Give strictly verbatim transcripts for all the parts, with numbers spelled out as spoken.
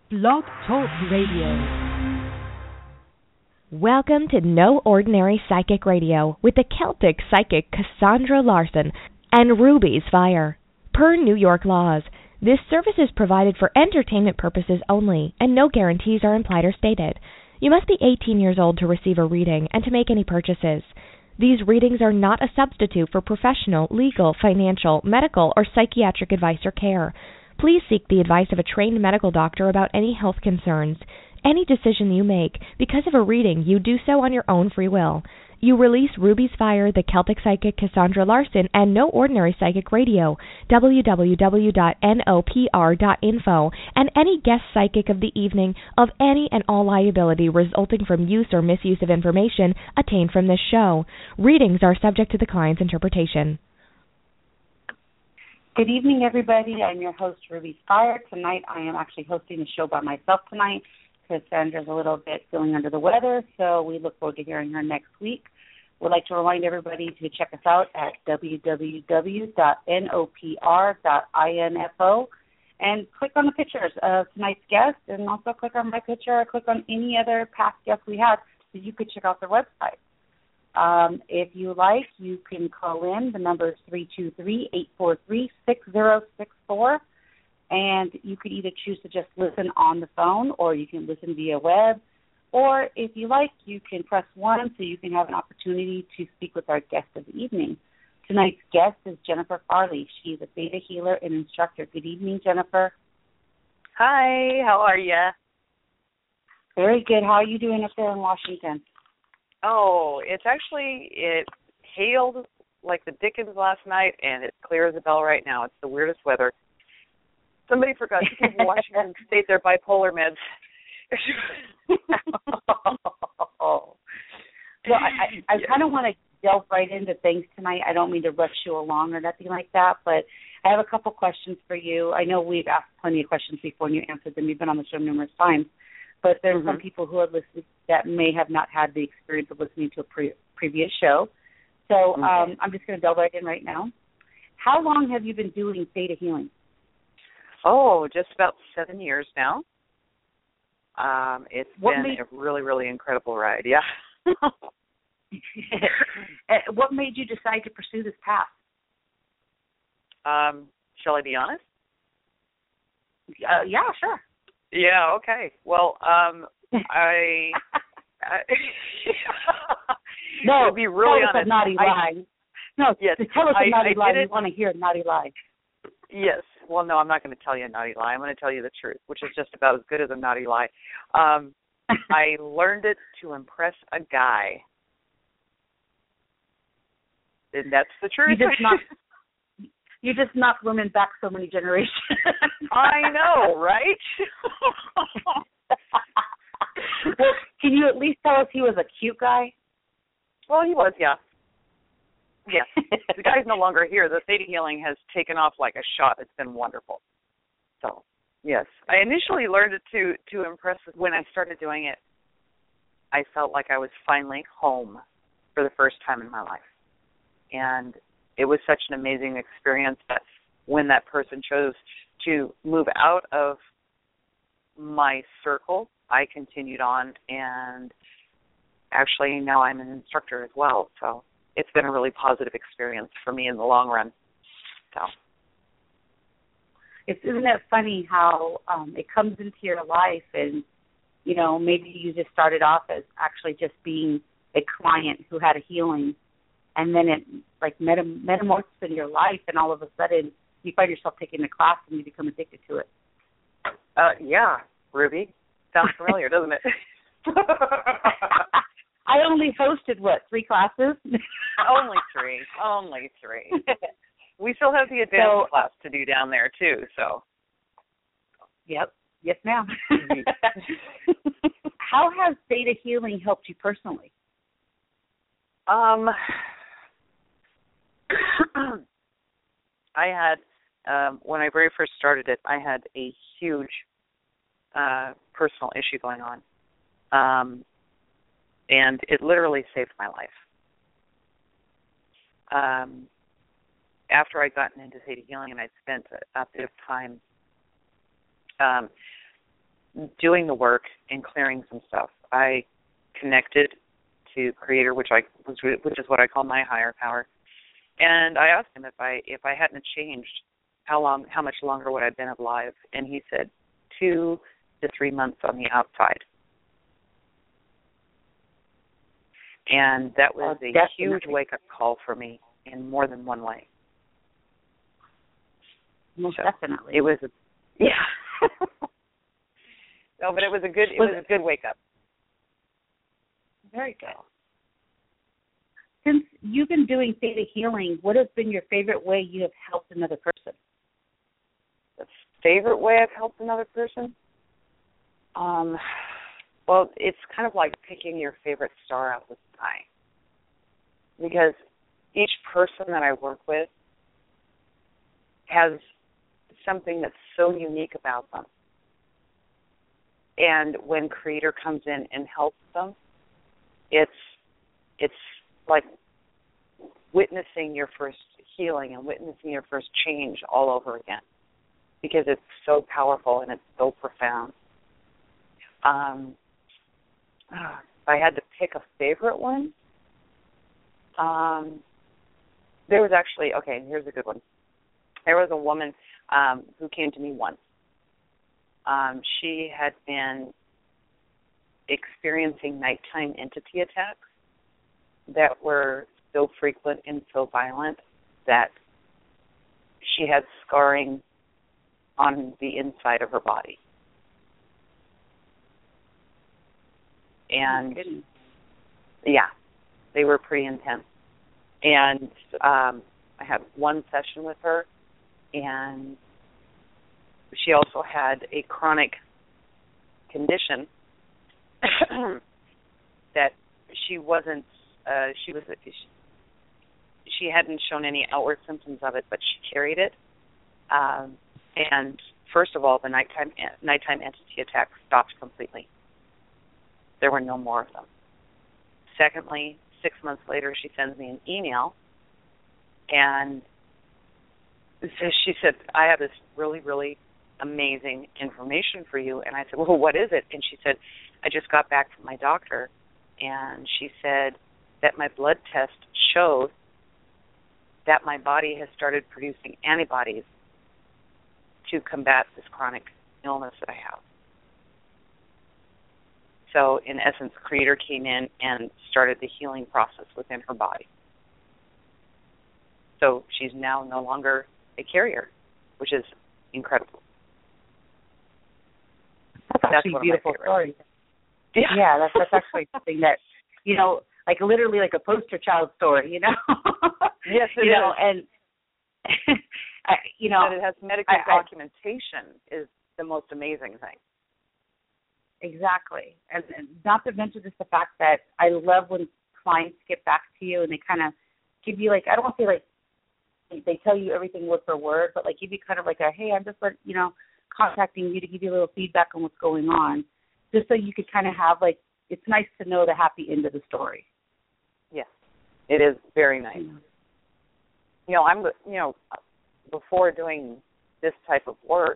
Blog Talk Radio. Welcome to No Ordinary Psychic Radio with the Celtic psychic Cassandra Larson and Ruby's Fire. Per New York laws, this service is provided for entertainment purposes only, and no guarantees are implied or stated. You must be eighteen years old to receive a reading and to make any purchases. These readings are not a substitute for professional, legal, financial, medical, or psychiatric advice or care. Please seek the advice of a trained medical doctor about any health concerns. Any decision you make because of a reading, you do so on your own free will. You release Ruby's Fire, the Celtic psychic Cassandra Larson, and No Ordinary Psychic Radio, w w w dot n o p r dot info, and any guest psychic of the evening of any and all liability resulting from use or misuse of information attained from this show. Readings are subject to the client's interpretation. Good evening, everybody. I'm your host, Ruby's Fire. Tonight, I am actually hosting the show by myself tonight. Cassandra's a little bit feeling under the weather, so we look forward to hearing her next week. We'd like to remind everybody to check us out at w w w dot n o p r dot info and click on the pictures of tonight's guest, and also click on my picture or click on any other past guests we have so you could check out their website. Um, if you like, you can call in. The number is three two three, eight four three, six zero six four. And you could either choose to just listen on the phone, or you can listen via web. Or if you like, you can press one so you can have an opportunity to speak with our guest of the evening. Tonight's guest is Jennifer Farley. She's a Theta healer and instructor. Good evening, Jennifer. Hi, how are you? Very good. How are you doing up there in Washington? Oh, it's actually, it hailed like the dickens last night, and it's clear as a bell right now. It's the weirdest weather. Somebody forgot to give Washington State their bipolar meds. So I, I, I kind of want to delve right into things tonight. I don't mean to rush you along or nothing like that, but I have a couple questions for you. I know we've asked plenty of questions before and you answered them. You've been on the show numerous times. But there are mm-hmm. some people who are listening that may have not had the experience of listening to a pre- previous show. So okay. um, I'm just going to delve right in right now. How long have you been doing Theta healing? Oh, just about seven years now. Um, it's what been made, a really, really incredible ride, yeah. What made you decide to pursue this path? Um, shall I be honest? Uh, yeah, sure. Yeah, okay. Well, um, I... I no, to be really tell us honest, a naughty I, lie. No, yes, tell us a I, naughty I lie. It, we want to hear a naughty lie. Yes. Well, no, I'm not going to tell you a naughty lie. I'm going to tell you the truth, which is just about as good as a naughty lie. Um, I learned it to impress a guy. And that's the truth. You just knocked, you just knocked women back so many generations. I know, right? Well, can you at least tell us he was a cute guy? Well, he was, yeah. Yes. The guy's no longer here. The Theta healing has taken off like a shot. It's been wonderful. So, yes. I initially learned it to, to impress. When I started doing it, I felt like I was finally home for the first time in my life. And it was such an amazing experience that when that person chose to move out of my circle, I continued on, and actually now I'm an instructor as well. So it's been a really positive experience for me in the long run. So, it's, isn't it funny how um, it comes into your life, and you know, maybe you just started off as actually just being a client who had a healing, and then it like metam- metamorphosed in your life, and all of a sudden you find yourself taking the class and you become addicted to it. Uh, yeah, Ruby, sounds familiar, doesn't it? I only hosted, what, three classes? Only three. Only three. We still have the advanced so, class to do down there, too, so. Yep. Yes, ma'am. How has Theta healing helped you personally? Um, I had, um, when I very first started it, I had a huge uh, personal issue going on. Um, and it literally saved my life. Um, after I'd gotten into Theta healing and I'd spent a, a bit of time um, doing the work and clearing some stuff, I connected to Creator, which I which is what I call my higher power, and I asked him if I if I hadn't changed, how long, how much longer would I have been alive? And he said two to three months on the outside. And that was oh, a definitely. huge wake-up call for me in more than one way. Most so definitely. It was a, yeah. No, but it was a good, it was, was a good wake-up. Very good. Since you've been doing theta healing, what has been your favorite way you have helped another person? The favorite way I've helped another person? Um, well, it's kind of like picking your favorite star out of the sky. Because each person that I work with has something that's so unique about them. And when Creator comes in and helps them, it's it's like witnessing your first healing and witnessing your first change all over again, because it's so powerful and it's so profound. Um, if I had to pick a favorite one, um, there was actually, okay, here's a good one. There was a woman um, who came to me once. Um, she had been experiencing nighttime entity attacks that were so frequent and so violent that she had scarring on the inside of her body. And, yeah, they were pretty intense. And um, I had one session with her, and she also had a chronic condition that she wasn't, uh, she was, she, she hadn't shown any outward symptoms of it, but she carried it. Um, and first of all, the nighttime nighttime entity attacks stopped completely. There were no more of them. Secondly, six months later, she sends me an email, and she said, I have this really, really amazing information for you. And I said, well, what is it? And she said, I just got back from my doctor, and she said that my blood test showed that my body has started producing antibodies to combat this chronic illness that I have. So, in essence, Creator came in and started the healing process within her body. So she's now no longer a carrier, which is incredible. That's actually that's a beautiful story. Yeah, yeah that's, that's actually something that, you know, like literally like a poster child story, you know? Yes, it you is. Know, and, I, you know. That it has medical I, documentation I, is the most amazing thing. Exactly. And, and not to mention just the fact that I love when clients get back to you and they kind of give you like, I don't want to say like, they tell you everything word for word, but like give you kind of like a, hey, I'm just like, you know, contacting you to give you a little feedback on what's going on, just so you could kind of have like, it's nice to know the happy end of the story. Yes, it is very nice. Mm-hmm. You know, I'm, you know, before doing this type of work,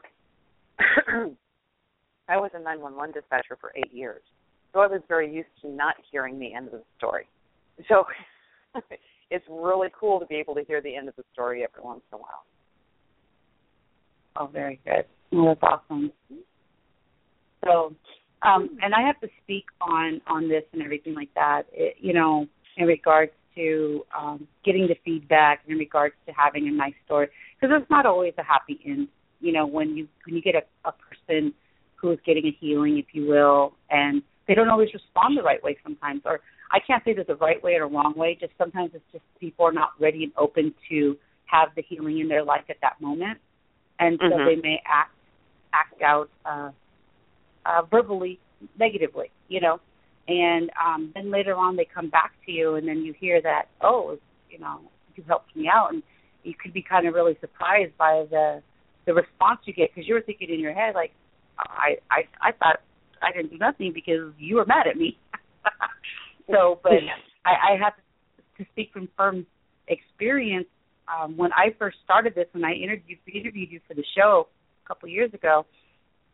I was a nine one one dispatcher for eight years, so I was very used to not hearing the end of the story. So it's really cool to be able to hear the end of the story every once in a while. Oh, very good. Well, that's awesome. So, um, and I have to speak on, on this and everything like that, it, you know, in regards to um, getting the feedback, in regards to having a nice story, because it's not always a happy end, you know, when you when you get a, a person who is getting a healing, if you will, and they don't always respond the right way sometimes, or I can't say there's a right way or a wrong way, just sometimes it's just people are not ready and open to have the healing in their life at that moment, and so mm-hmm. they may act act out uh, uh, verbally negatively, you know, and um, then later on they come back to you, and then you hear that, oh, you know, you helped me out, and you could be kind of really surprised by the the response you get, because you were thinking in your head, like, I, I, I thought I didn't do nothing because you were mad at me. So, but I, I have to speak from firm experience. Um, when I first started this, when I interviewed, interviewed you for the show a couple years ago,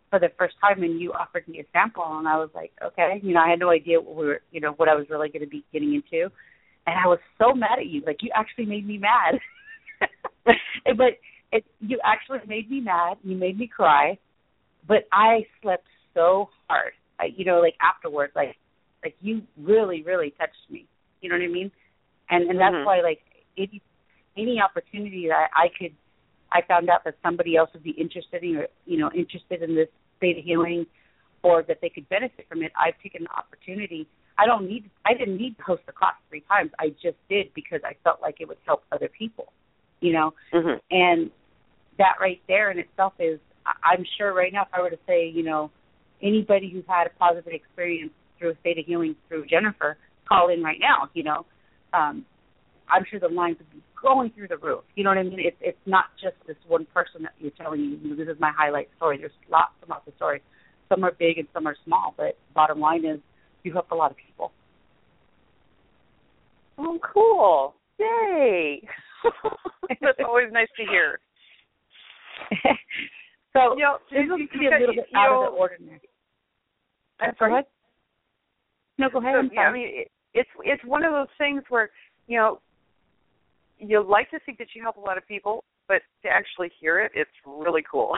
for the first time, and you offered me a sample, and I was like, okay, you know, I had no idea what we were, you know, what I was really going to be getting into, and I was so mad at you. Like, you actually made me mad. But it, you actually made me mad. You made me cry, but I slept so hard. I, you know, like afterwards, like, like you really, really touched me. You know what I mean? And and that's mm-hmm. why, like, any any opportunity that I could, I found out that somebody else would be interested in, or you know, interested in this theta healing, or that they could benefit from it. I've taken the opportunity. I don't need. I didn't need to host the class three times. I just did because I felt like it would help other people. You know, mm-hmm. and that right there in itself is. I'm sure right now, if I were to say, you know, anybody who's had a positive experience through theta healing through Jennifer, call in right now. You know, um, I'm sure the lines would be going through the roof. You know what I mean? It's it's not just this one person that you're telling you, you know, this is my highlight story. There's lots and lots of stories. Some are big and some are small, but bottom line is you help a lot of people. Oh, cool. Yay. That's always nice to hear. So you know, this will be a little bit out know, of the ordinary. I'm sorry? Go ahead. No, go ahead. So, yeah, I mean, it, it's it's one of those things where, you know, you like to think that you help a lot of people, but to actually hear it, it's really cool.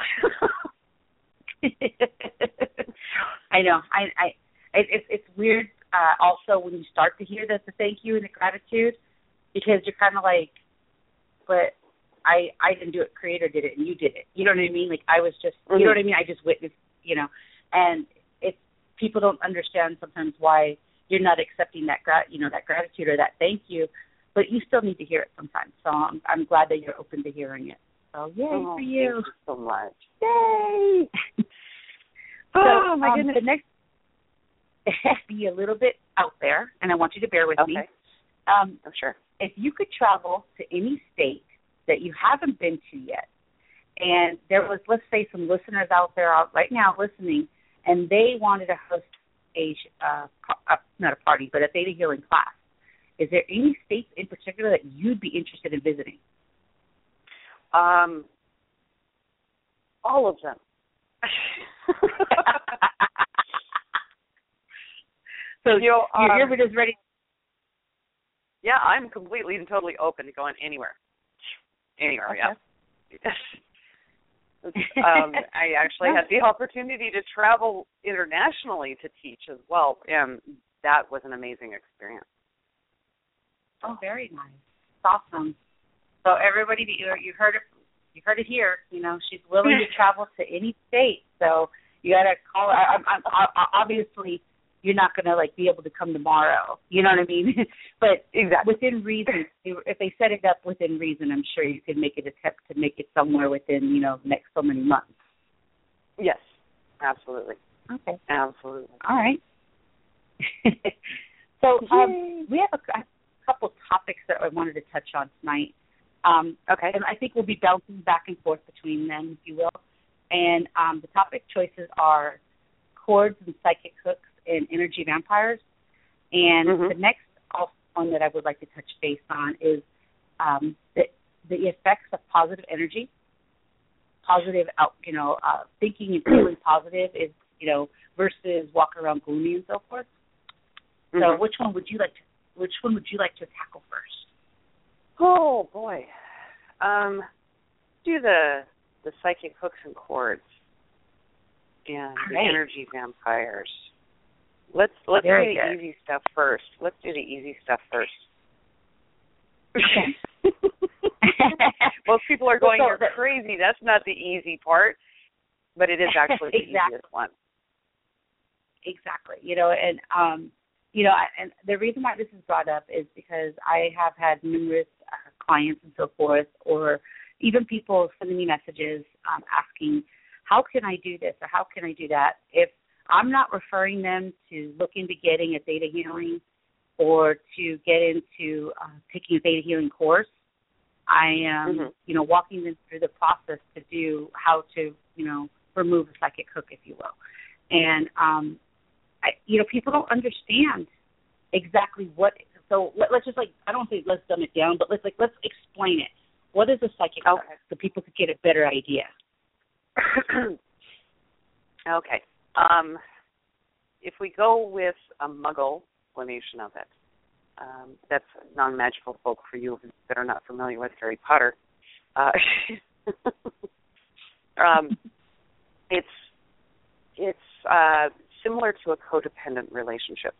I know. I, I it, it's it's weird. Uh, also, when you start to hear that the thank you and the gratitude, because you're kind of like, but I I didn't do it. Creator did it, and you did it. You know what I mean? Like I was just, mm-hmm. you know what I mean? I just witnessed, you know, and it's people don't understand sometimes why you're not accepting that grat, you know, that gratitude or that thank you, but you still need to hear it sometimes. So I'm I'm glad that you're open to hearing it. So yay oh, for you! Thank you so much. Yay! so, oh my um, goodness. The next be a little bit out there, and I want you to bear with okay. me. Um, I'm sure. If you could travel to any state that you haven't been to yet, and there was, let's say, some listeners out there out right now listening, and they wanted to host a, uh, a not a party, but a theta healing class, is there any states in particular that you'd be interested in visiting? Um, all of them. So you know, you're um, here, but just ready. Yeah, I'm completely and totally open to going anywhere. Anywhere, okay. yeah. um, I actually had the opportunity to travel internationally to teach as well, and that was an amazing experience. Oh, very nice. Awesome. So everybody, you you heard it, you heard it here. You know, she's willing to travel to any state. So you got to call her. I, I, I, obviously, you're not going to like be able to come tomorrow. You know what I mean? But exactly. Within reason, if they set it up within reason, I'm sure you could make it attempt to make it somewhere within, you know, next so many months. Yes, absolutely. Okay. Absolutely. All right. So um, we have a, a couple topics that I wanted to touch on tonight. Um, okay. And I think we'll be bouncing back and forth between them, if you will. And um, the topic choices are cords and psychic hooks and energy vampires. And mm-hmm. the next one that I would like to touch base on is um, the, the effects of positive energy, positive out, you know, uh, thinking and feeling positive is, you know, versus walking around gloomy and so forth. Mm-hmm. So which one would you like to, which one would you like to tackle first? Oh boy, um, do the the psychic hooks and cords and All the right. energy vampires. Let's let's Very do the good. easy stuff first. Let's do the easy stuff first. Okay. Most people are going, so "You're crazy." That's not the easy part, but it is actually the exactly. easiest one. Exactly. You know, and um, you know, and the reason why this is brought up is because I have had numerous uh, clients and so forth, or even people sending me messages um, asking, "How can I do this?" or "How can I do that?" If I'm not referring them to look into getting a theta healing or to get into uh, taking a theta healing course, I am, mm-hmm. you know, walking them through the process to do how to, you know, remove a psychic hook, if you will. And, um, I, you know, people don't understand exactly what. So let, let's just like, I don't think let's dumb it down, but let's like let's explain it. What is a psychic hook, okay. so people could get a better idea? Okay. Um, if we go with a Muggle explanation of it, um, that's non-magical folk for you that are not familiar with Harry Potter. Uh, um, it's it's uh, similar to a codependent relationship.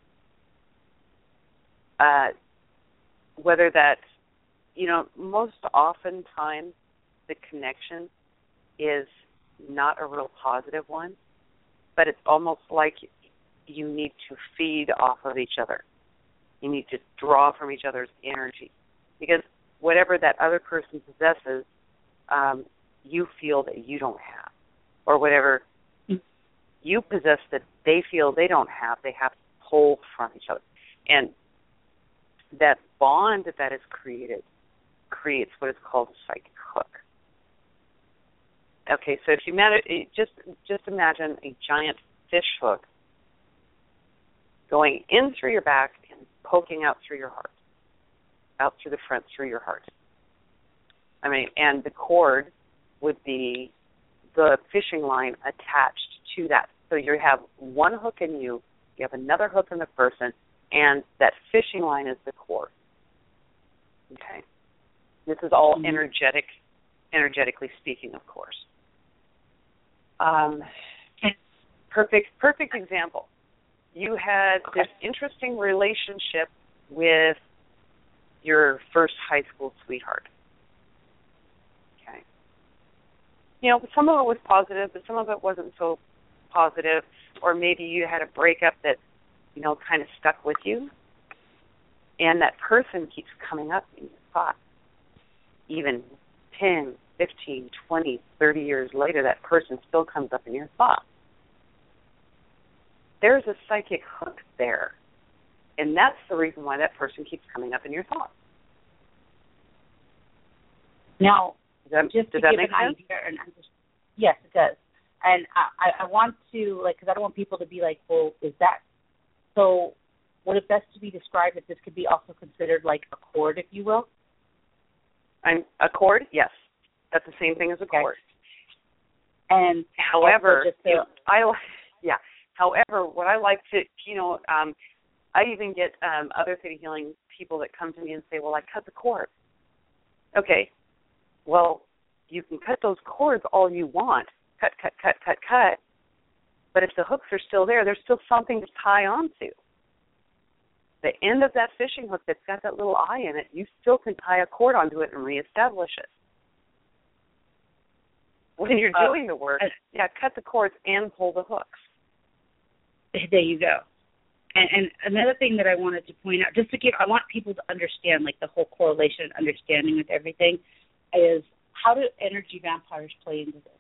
Uh, whether that, you know, most oftentimes the connection is not a real positive one, but it's almost like you need to feed off of each other. You need to draw from each other's energy, because whatever that other person possesses, um, you feel that you don't have, or whatever you possess that they feel they don't have, they have to pull from each other. And that bond that is created creates what is called a psychic hook. Okay, so if you imagine, just just imagine a giant fish hook going in through your back and poking out through your heart, out through the front through your heart. I mean, and the cord would be the fishing line attached to that. So you have one hook in you, you have another hook in the person, and that fishing line is the cord. Okay. This is all mm-hmm. energetic, energetically speaking, of course. Um, perfect, perfect example. You had okay. this interesting relationship with your first high school sweetheart. Okay. You know, some of it was positive, but some of it wasn't so positive. Or maybe you had a breakup that, you know, kind of stuck with you. And that person keeps coming up in your thoughts. Even ten, fifteen, twenty, thirty years later, that person still comes up in your thoughts. There's a psychic hook there. And that's the reason why that person keeps coming up in your thoughts. Now, that, just to does that give make an sense? idea, and just, yes, it does. And I, I want to, like, because I don't want people to be like, well, is that, so would it best to be described that this could be also considered like a cord, if you will? I'm, a cord, yes. That's the same thing as a okay. cord. And however, just to, you know, I, yeah. However, what I like to, you know, um, I even get um, other theta healing people that come to me and say, well, I cut the cord. Okay. Well, you can cut those cords all you want. Cut, cut, cut, cut, cut. But if the hooks are still there, there's still something to tie onto. The end of that fishing hook that's got that little eye in it, you still can tie a cord onto it and reestablish it. When you're uh, doing the work, uh, yeah, cut the cords and pull the hooks. There you go. And, and another thing that I wanted to point out, just to give, I want people to understand, like, the whole correlation and understanding with everything, is how do energy vampires play into this?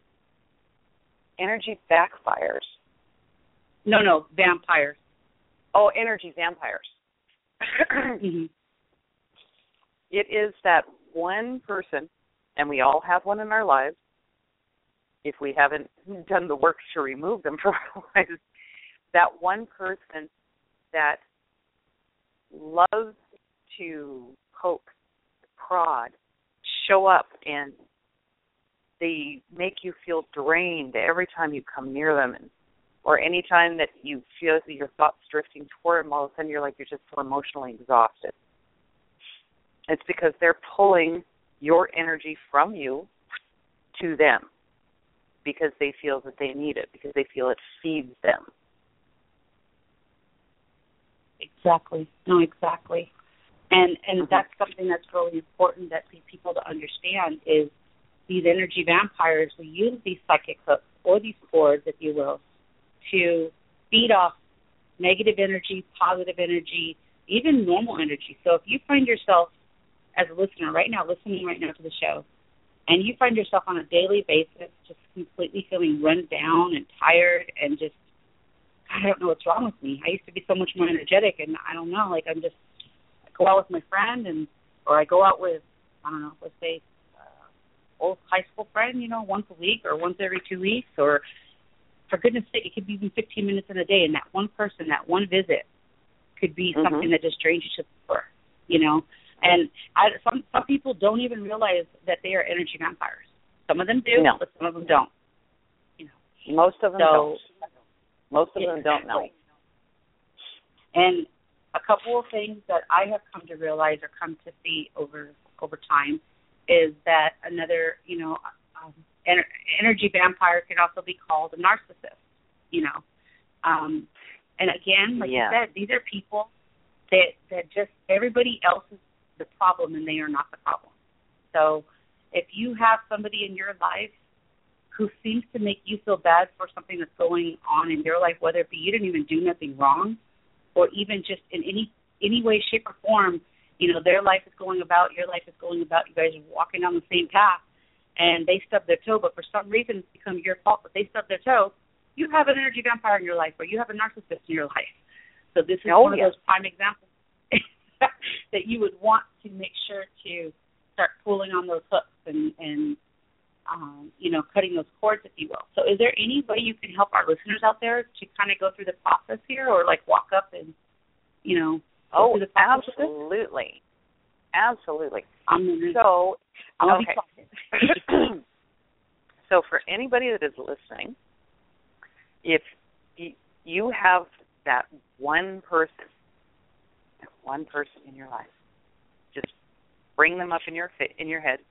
Energy backfires. No, no, vampires. Oh, energy vampires. mm-hmm. It is that one person, and we all have one in our lives, if we haven't done the work to remove them from our lives, that one person that loves to poke, prod, show up, and they make you feel drained every time you come near them, and, or any time that you feel that your thoughts drifting toward them, all of a sudden you're like you're just so emotionally exhausted. It's because they're pulling your energy from you to them because they feel that they need it, because they feel it feeds them. Exactly. No, exactly. And and mm-hmm. that's something that's really important that for people to understand is these energy vampires will use these psychic hooks or these cords, if you will, to feed off negative energy, positive energy, even normal energy. So if you find yourself as a listener right now, listening right now to the show, and you find yourself on a daily basis just completely feeling run down and tired and just, I don't know what's wrong with me. I used to be so much more energetic, and I don't know, like I'm just, I go out with my friend, and or I go out with, I don't know, let's say, uh, old high school friend, you know, once a week or once every two weeks, or for goodness sake, it could be even fifteen minutes in a day, and that one person, that one visit could be mm-hmm. something that just drains you to the floor, you know. And I, some some people don't even realize that they are energy vampires. Some of them do, no. but some of them don't. You know, Most of them so, don't. Most of yeah, them don't know. And a couple of things that I have come to realize or come to see over over time is that another, you know, um, ener- energy vampire can also be called a narcissist, you know. Um, and again, like yeah. you said, these are people that, that just everybody else is the problem and they are not the problem. So if you have somebody in your life who seems to make you feel bad for something that's going on in your life, whether it be you didn't even do nothing wrong, or even just in any any way, shape, or form, you know, their life is going about, your life is going about, you guys are walking down the same path, and they stub their toe, but for some reason it's become your fault that they stub their toe, you have an energy vampire in your life, or you have a narcissist in your life. So this is oh, one yeah. of those prime examples that you would want to make sure to start pulling on those hooks and, and um, you know, cutting those cords, if you will. So is there any way you can help our listeners out there to kind of go through the process here, or like walk up and, you know, go oh, through the process? absolutely. Absolutely. I'm so, I'm okay. So for anybody that is listening, if you have that one person, that one person in your life, just bring them up in your in your head.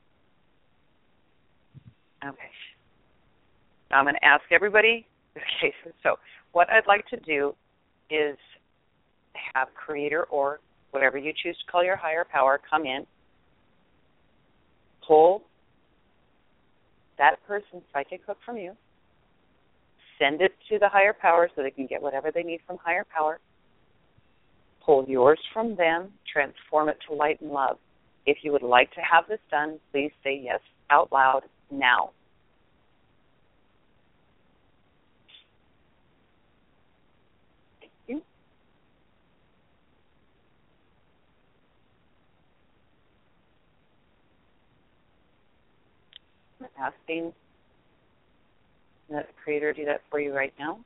Okay. Now I'm going to ask everybody. Okay, so what I'd like to do is have Creator or whatever you choose to call your higher power come in, pull that person's psychic hook from you, send it to the higher power so they can get whatever they need from higher power, pull yours from them, transform it to light and love. If you would like to have this done, please say yes out loud now. Thank you. I'm asking that Creator do that for you right now.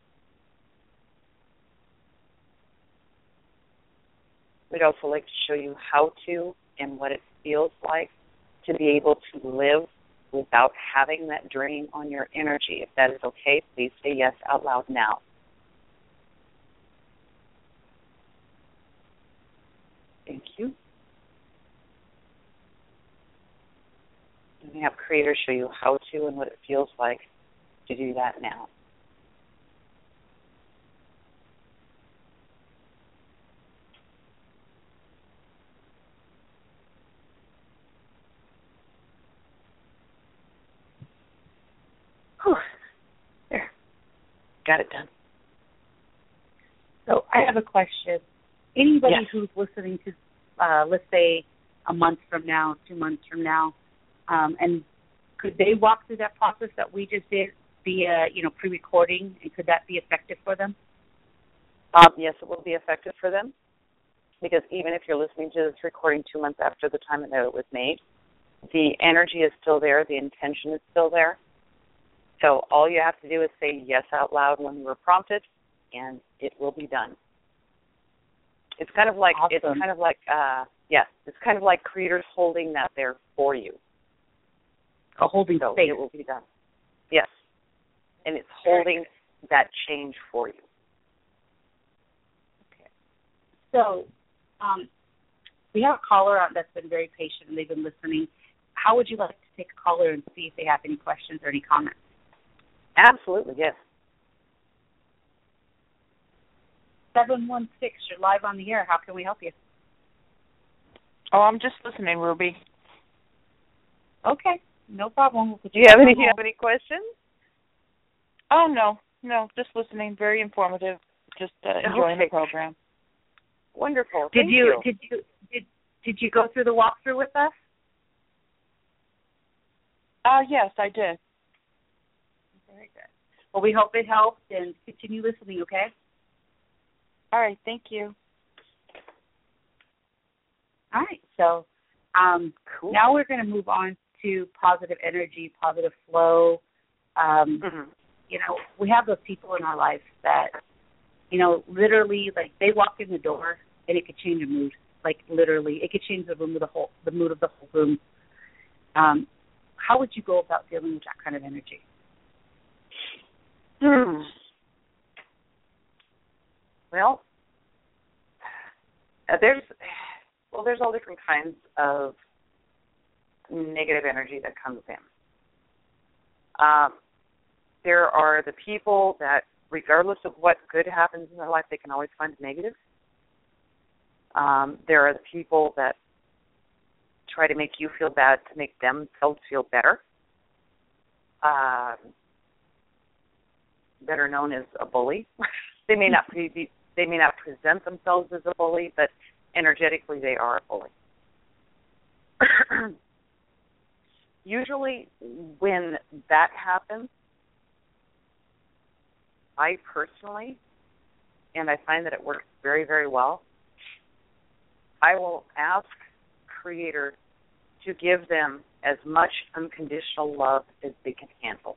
We'd also like to show you how to and what it feels like to be able to live without having that drain on your energy. If that is okay, please say yes out loud now. Thank you. And we have Creator show you how to and what it feels like to do that now. Whew. There. Got it done. So I have a question. Anybody yes. who's listening to, uh, let's say, a month from now, two months from now, um, and could they walk through that process that we just did via, you know, pre-recording, and could that be effective for them? Um, yes, it will be effective for them, because even if you're listening to this recording two months after the time that it was made, the energy is still there, the intention is still there. So all you have to do is say yes out loud when you were prompted, and it will be done. It's kind of like awesome. it's kind of like uh, yes, it's kind of like Creator's holding that there for you. A holding so space. It will be done. Yes, and it's holding that change for you. Okay. So, um, we have a caller on that's been very patient and they've been listening. How would you like to take a caller and see if they have any questions or any comments? Absolutely, yes. seven one six, you're live on the air. How can we help you? Oh, I'm just listening, Ruby. Okay, no problem. Do you have any, do you have any questions? Oh, no, no, just listening. Very informative. Just uh, enjoying okay. the program. Wonderful. Did Thank you, you did you did did you go through the walkthrough with us? Uh, yes, I did. Very good. Well, we hope it helped, and continue listening, okay? All right, thank you. All right, so um, cool. Now we're going to move on to positive energy, positive flow. Um, mm-hmm. You know, we have those people in our life that, you know, literally, like, they walk in the door and it could change a mood. Like, literally, it could change the room of the whole, the mood of the whole room. Um, how would you go about dealing with that kind of energy? Well, uh, there's well, there's all different kinds of negative energy that comes in. Um, there are the people that, regardless of what good happens in their life, they can always find a negative. Um, there are the people that try to make you feel bad to make themselves feel better. Um, better known as a bully. They may not be, they may not present themselves as a bully, but energetically they are a bully. Usually when that happens, I personally, and I find that it works very, very well, I will ask Creator to give them as much unconditional love as they can handle.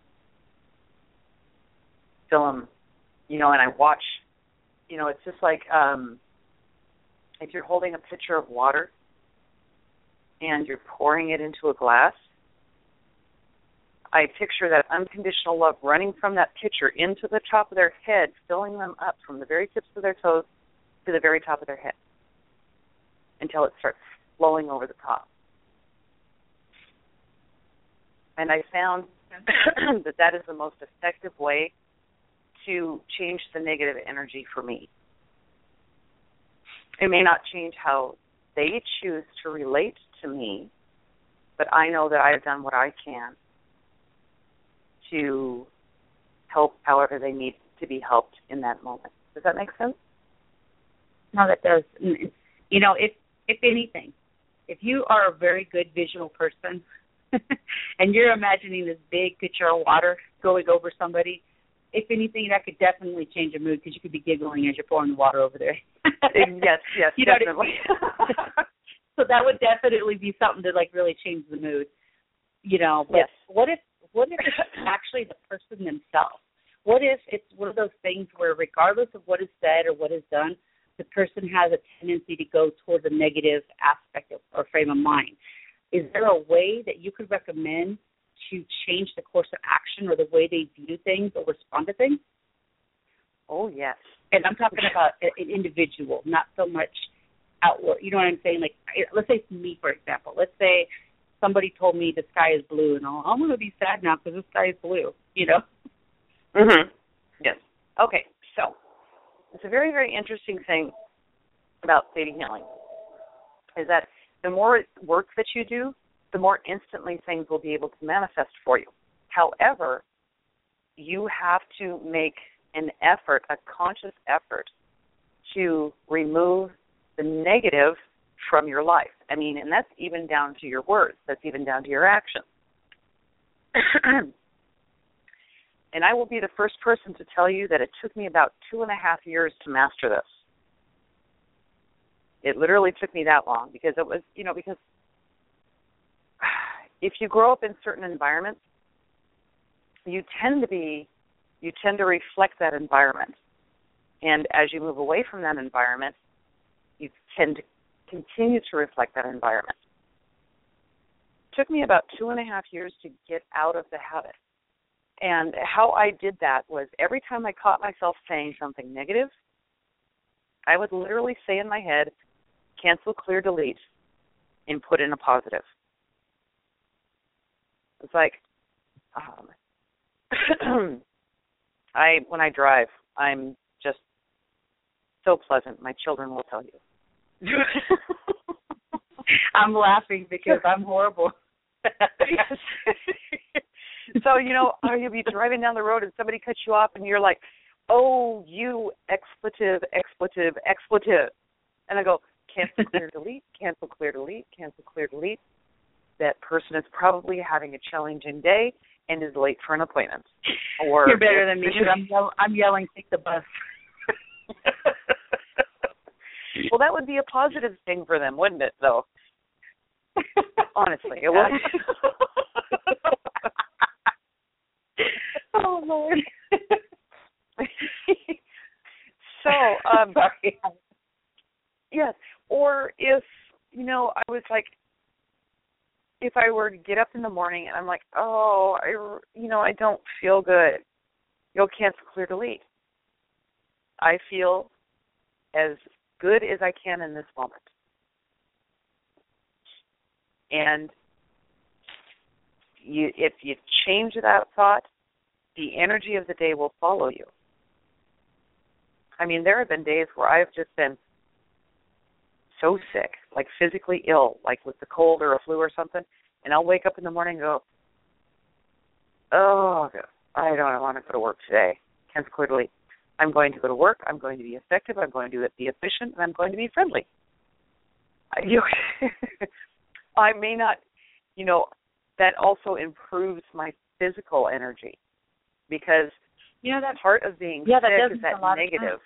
Fill them, you know, and I watch, you know, it's just like um, if you're holding a pitcher of water and you're pouring it into a glass, I picture that unconditional love running from that pitcher into the top of their head, filling them up from the very tips of their toes to the very top of their head until it starts flowing over the top. And I found that that is the most effective way to change the negative energy for me. It may not change how they choose to relate to me, but I know that I've done what I can to help however they need to be helped in that moment. Does that make sense? No, that does. You know, if if anything, if you are a very good visual person and you're imagining this big pitcher of water going over somebody, if anything, that could definitely change your mood because you could be giggling as you're pouring the water over there. Yes, yes, you know definitely. What I mean? So that would definitely be something to like really change the mood. You know, but yes. what if what if it's actually the person themselves? What if it's one of those things where regardless of what is said or what is done, the person has a tendency to go towards a negative aspect of, or frame of mind? Is there a way that you could recommend to change the course of action or the way they view things or respond to things? Oh, yes. And I'm talking about an individual, not so much outward. You know what I'm saying? Like, let's say me, for example. Let's say somebody told me the sky is blue, and oh, I'm going to be sad now because the sky is blue, you know? Mm-hmm. Yes. Okay, so it's a very, very interesting thing about theta healing is that the more work that you do, the more instantly things will be able to manifest for you. However, you have to make an effort, a conscious effort, to remove the negative from your life. I mean, and that's even down to your words. That's even down to your actions. And I will be the first person to tell you that it took me about two and a half years to master this. It literally took me that long because it was, you know, because if you grow up in certain environments, you tend to be, you tend to reflect that environment. And as you move away from that environment, you tend to continue to reflect that environment. It took me about two and a half years to get out of the habit. And how I did that was every time I caught myself saying something negative, I would literally say in my head, cancel, clear, delete, and put in a positive. It's like, um, I when I drive, I'm just so pleasant. My children will tell you. I'm laughing because I'm horrible. So, you know, you'll be driving down the road and somebody cuts you off and you're like, oh, you expletive, expletive, expletive. And I go, cancel, clear, delete, cancel, clear, delete, cancel, clear, delete. That person is probably having a challenging day and is late for an appointment. Or you're better than me because I'm, yell- I'm yelling, take the bus. Well, that would be a positive thing for them, wouldn't it, though? Honestly, it would. Oh, Lord. So, um, sorry. Yes, or if, you know, I was like, if I were to get up in the morning and I'm like, oh, I, you know, I don't feel good. You'll cancel, clear, delete. I feel as good as I can in this moment. And you, if you change that thought, the energy of the day will follow you. I mean, there have been days where I've just been so sick, like physically ill, like with the cold or a flu or something, and I'll wake up in the morning and go, oh, I don't want to go to work today. Cancel, clear, delete. I'm going to go to work. I'm going to be effective. I'm going to be efficient, and I'm going to be friendly. I, you know, I may not, you know, that also improves my physical energy because you know that part of being yeah, sick that is that negative.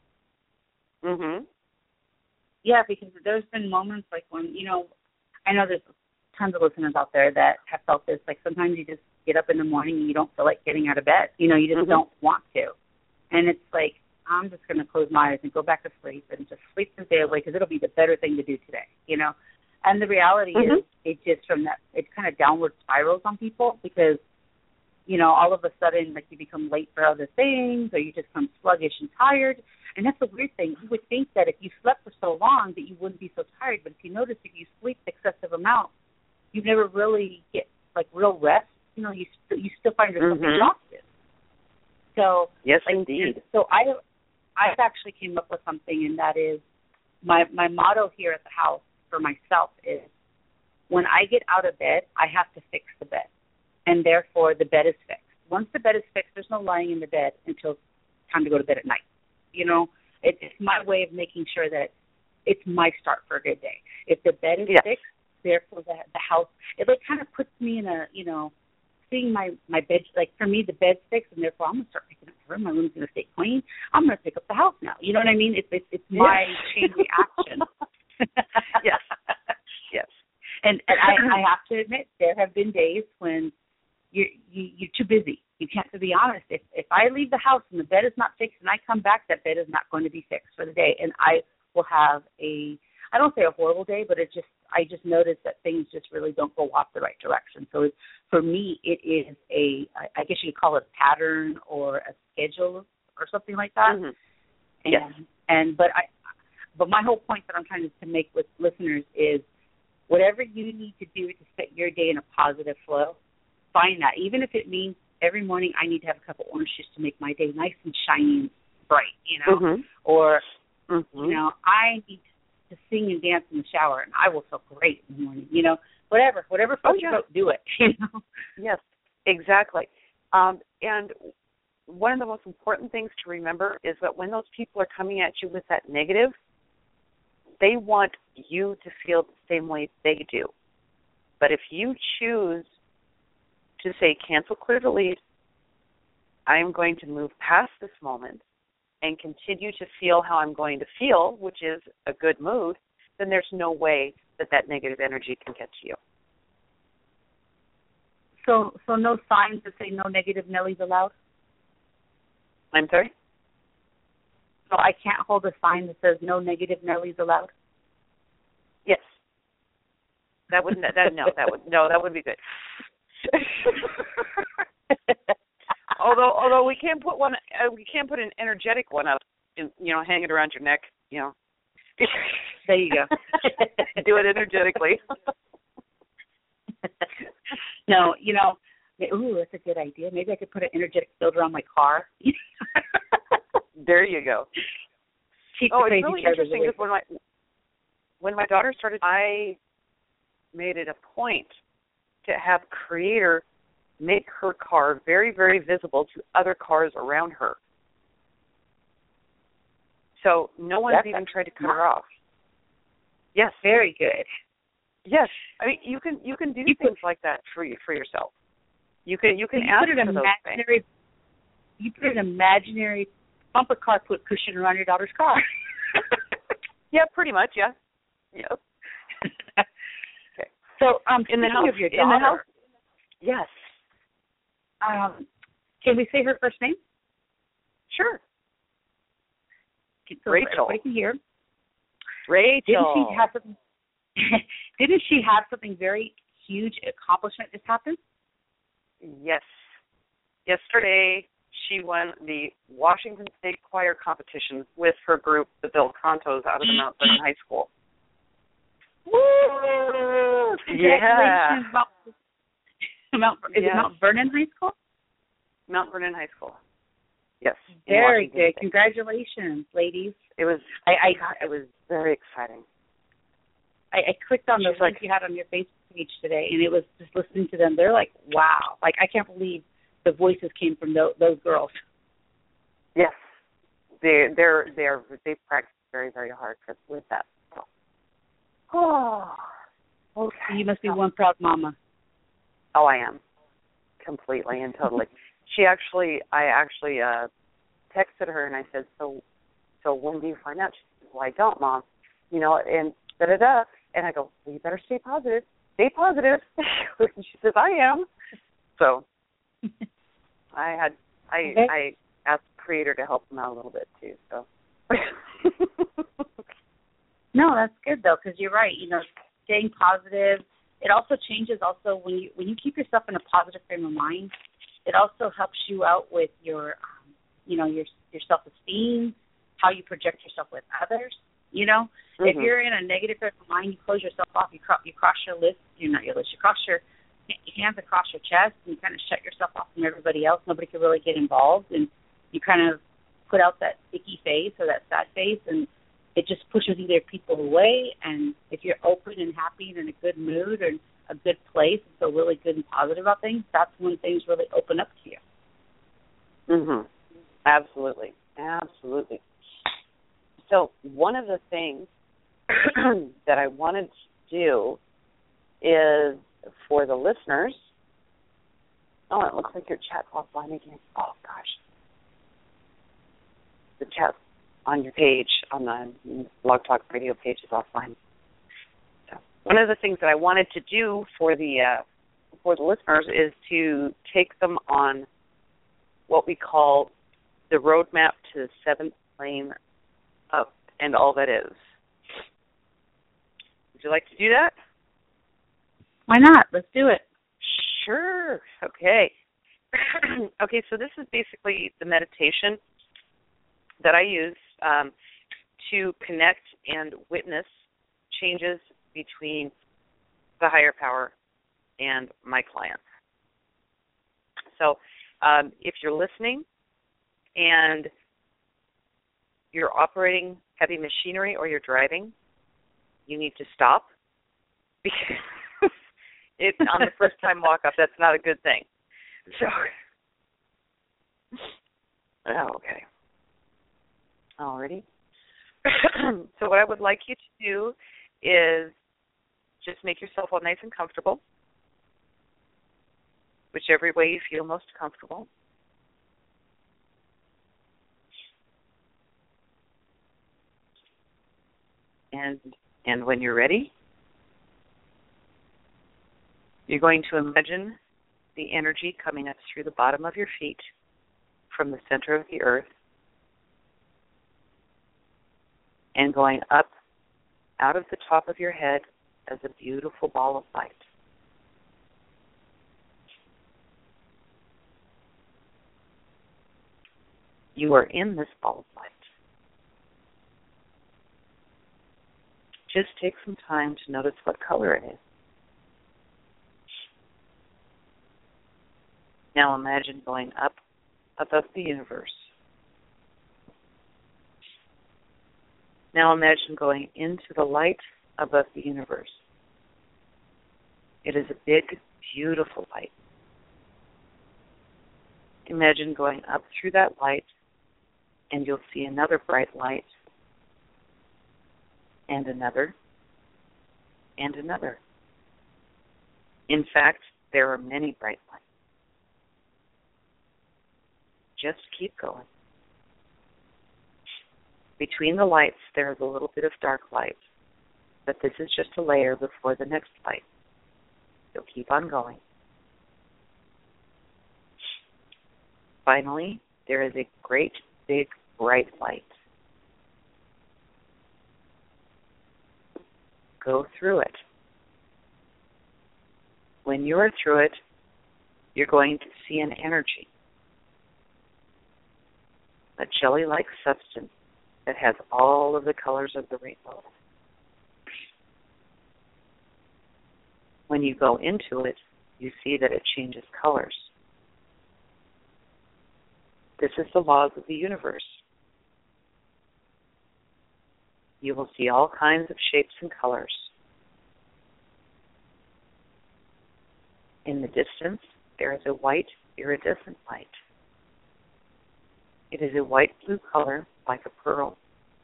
Mhm. Yeah, because there's been moments like when, you know, I know there's tons of listeners out there that have felt this, like sometimes you just get up in the morning and you don't feel like getting out of bed. You know, you just mm-hmm. don't want to. And it's like, I'm just going to close my eyes and go back to sleep and just sleep the day away because it'll be the better thing to do today, you know. And the reality mm-hmm. is it just from that, it kind of downward spirals on people because, you know, all of a sudden, like you become late for other things or you just become sluggish and tired. And that's the weird thing. You would think that if you slept for so long that you wouldn't be so tired. But if you notice, if you sleep excessive amount, you never really get, like, real rest. You know, you, st- you still find yourself mm-hmm. exhausted. So, yes, like, indeed. So I, I've actually came up with something, and that is my, my motto here at the house for myself is when I get out of bed, I have to fix the bed. And therefore, the bed is fixed. Once the bed is fixed, there's no lying in the bed until it's time to go to bed at night. You know, it, it's my way of making sure that it's my start for a good day. If the bed is yes. fixed, therefore the, the house, it like kind of puts me in a, you know, seeing my, my bed, like for me, the bed's fixed, and therefore I'm going to start picking up the room. My room's going to stay clean. I'm going to pick up the house now. You know what I mean? It's it's, it's my yes. chain reaction. yes. Yes. And, and I, I have to admit, there have been days when you're, you, you're too busy. You can't, to be honest, if, if I leave the house and the bed is not fixed and I come back, that bed is not going to be fixed for the day. And I will have a, I don't say a horrible day, but it just, I just notice that things just really don't go off the right direction. So it, for me, it is a, I guess you could call it a pattern or a schedule or something like that. Mm-hmm. And, yes. and, but I, but my whole point that I'm trying to make with listeners is whatever you need to do to set your day in a positive flow, find that. Even if it means every morning I need to have a cup of orange juice to make my day nice and shiny and bright, you know, mm-hmm. or, mm-hmm. you know, I need to sing and dance in the shower and I will feel great in the morning, you know, whatever, whatever floats oh, yeah. your boat, do it, you know. Yes, exactly. Um, and one of the most important things to remember is that when those people are coming at you with that negative, they want you to feel the same way they do. But if you choose to say, cancel, clear, delete, I'm going to move past this moment and continue to feel how I'm going to feel, which is a good mood, then there's no way that that negative energy can get to you. So so no signs that say no negative Nellies allowed? I'm sorry? So I can't hold a sign that says no negative Nellies allowed? Yes. That wouldn't, that, no, that would, no, that would be good. although although we can put one uh, we can put an energetic one up, in, you know, hang it around your neck, you know. There you go. Do it energetically. No, you know, ooh, that's a good idea. Maybe I could put an energetic filter on my car. There you go. Keep oh, it's really interesting because when my when my daughter started, I made it a point to have Creator make her car very, very visible to other cars around her. So no one's That's even tried to cut her off. Yes. Very good. Yes. I mean, you can you can do you things put, like that for you, for yourself. You can you can you ask put an for those imaginary, things. You put an imaginary bumper car put cushion around your daughter's car. Yeah, pretty much. Yeah. Yeah. Okay. So, um, in the house, of your daughter, in the house. Yes. Um, can we say her first name? Sure. So Rachel. Everybody can hear. Rachel. Didn't she have something? Didn't she have something very huge accomplishment just happen? Yes. Yesterday, she won the Washington State Choir competition with her group, the Bill Contos, out of the Mount Vernon High School. Woo! Yeah. Mount, Mount, is yes. it Mount Vernon High School? Mount Vernon High School. Yes. Very good. State. Congratulations, ladies. It was. I, I it was very exciting. I, I clicked on the She's link like, you had on your Facebook page today, and it was just listening to them. They're like, wow. Like, I can't believe the voices came from those, those girls. Yes. They they're they're they practice very very hard for, with that. So. Oh. Okay. You must be one proud mama. Oh, I am. Completely and totally. She actually, I actually uh, texted her and I said, so so when do you find out? She said, well, I don't, Mom. You know, and da-da-da. And I go, well, you better stay positive. Stay positive. And she says, I am. So I had, I okay. I asked the Creator to help them out a little bit too. So. No, that's good, though, because you're right. You know, staying positive. It also changes also when you when you keep yourself in a positive frame of mind. It also helps you out with your, um, you know, your your self-esteem, how you project yourself with others. You know, mm-hmm. If you're in a negative frame of mind, you close yourself off. You cross, you cross your list. You're not your list. You cross your hands across your chest, and you kind of shut yourself off from everybody else. Nobody can really get involved, and you kind of put out that sticky face or that sad face, and it just pushes either people away. And if you're open and happy and in a good mood and a good place and feel really good and positive about things, that's when things really open up to you. Mhm. Absolutely. Absolutely. So one of the things that I wanted to do is for the listeners. Oh, it looks like your chat's offline again. Oh gosh. The chat on your page, on the Blog Talk Radio page, is offline. So one of the things that I wanted to do for the uh, for the listeners is to take them on what we call the roadmap to the seventh plane up and all that is. Would you like to do that? Why not? Let's do it. Sure. Okay. Okay, so this is basically the meditation that I use um, to connect and witness changes between the higher power and my clients. So um, if you're listening and you're operating heavy machinery or you're driving, you need to stop because it, on the first time walk up, that's not a good thing. So, oh, okay. Alrighty. So what I would like you to do is just make yourself all nice and comfortable, whichever way you feel most comfortable. And and when you're ready, you're going to imagine the energy coming up through the bottom of your feet from the center of the earth and going up out of the top of your head as a beautiful ball of light. You are in this ball of light. Just take some time to notice what color it is. Now imagine going up above the universe. Now imagine going into the light above the universe. It is a big, beautiful light. Imagine going up through that light, and you'll see another bright light, and another, and another. In fact, there are many bright lights. Just keep going. Between the lights, there is a little bit of dark light, but this is just a layer before the next light. So keep on going. Finally, there is a great, big, bright light. Go through it. When you're through it, you're going to see an energy. a jelly-like substance that has all of the colors of the rainbow. When you go into it, you see that it changes colors. This is the laws of the universe. You will see all kinds of shapes and colors. In the distance, there is a white iridescent light. It is a white-blue color like a pearl.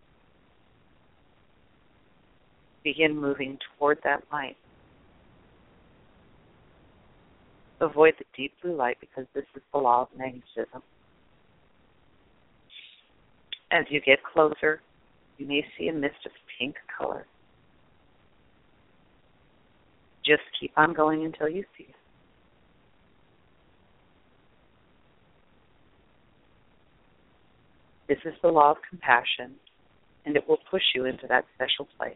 Begin moving toward that light. Avoid the deep blue light because this is the law of magnetism. As you get closer, you may see a mist of pink color. Just keep on going until you see it. This is the law of compassion, and it will push you into that special place.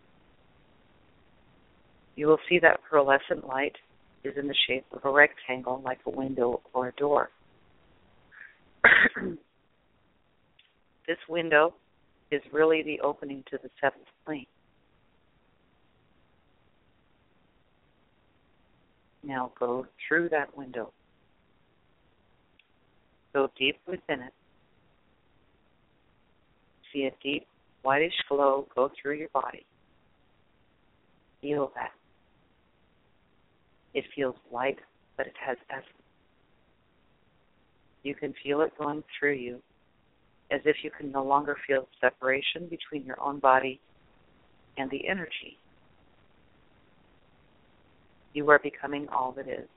You will see that pearlescent light is in the shape of a rectangle like a window or a door. This window is really the opening to the seventh plane. Now go through that window. Go deep within it. See a deep whitish glow go through your body. Feel that. It feels light, but it has essence. You can feel it going through you, as if you can no longer feel separation between your own body and the energy. You are becoming all that is.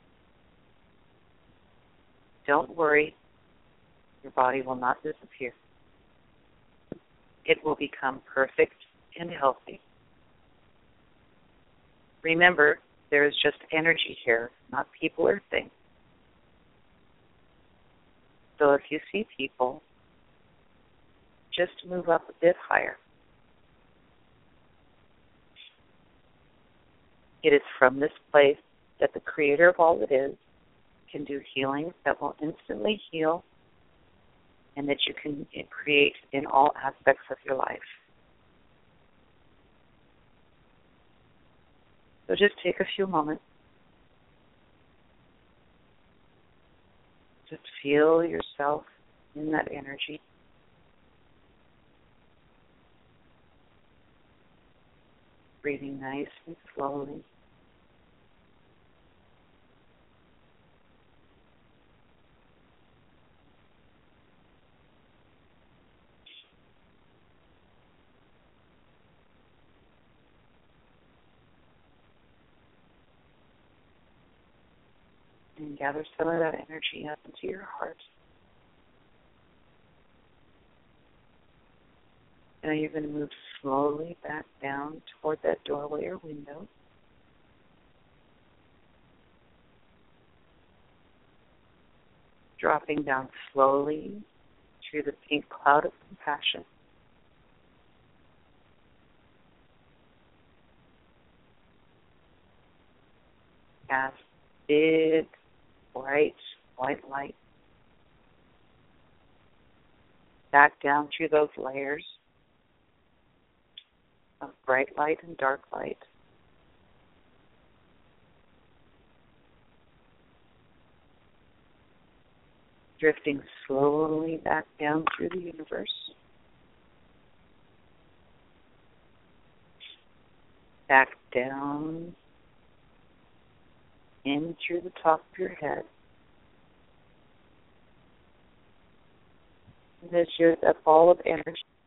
Don't worry, your body will not disappear. It will become perfect and healthy. Remember, there is just energy here, not people or things. So if you see people, just move up a bit higher. It is from this place that the Creator of all that is can do healing that will instantly heal and that you can create in all aspects of your life. So just take a few moments. Just feel yourself in that energy. Breathing nice and slowly. And gather some of that energy up into your heart. Now you're going to move slowly back down toward that doorway or window. Dropping down slowly through the pink cloud of compassion. Cast big, bright, white light back down through those layers of bright light and dark light. Drifting slowly back down through the universe. Back down in through the top of your head. And as you're, that ball of energy